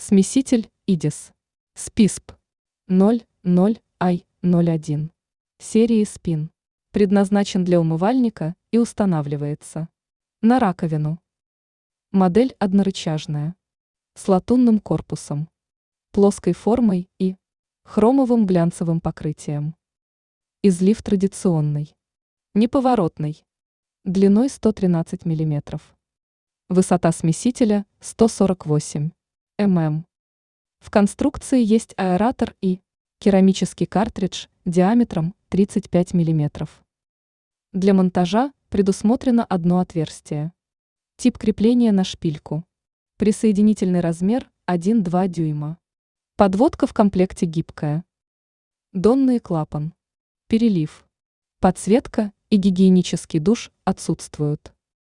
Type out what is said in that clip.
Смеситель ИДИС. СПИСП 00I01 серии СПИН. Предназначен для умывальника и устанавливается на раковину. Модель однорычажная, с латунным корпусом, плоской формой и хромовым глянцевым покрытием. Излив традиционный, неповоротный, длиной 113 мм. Высота смесителя 148 мм. В конструкции есть аэратор и керамический картридж диаметром 35 мм. Для монтажа предусмотрено одно отверстие. Тип крепления на шпильку. Присоединительный размер 1,2 дюйма. Подводка в комплекте гибкая. Донный клапан. Перелив. Подсветка и гигиенический душ отсутствуют.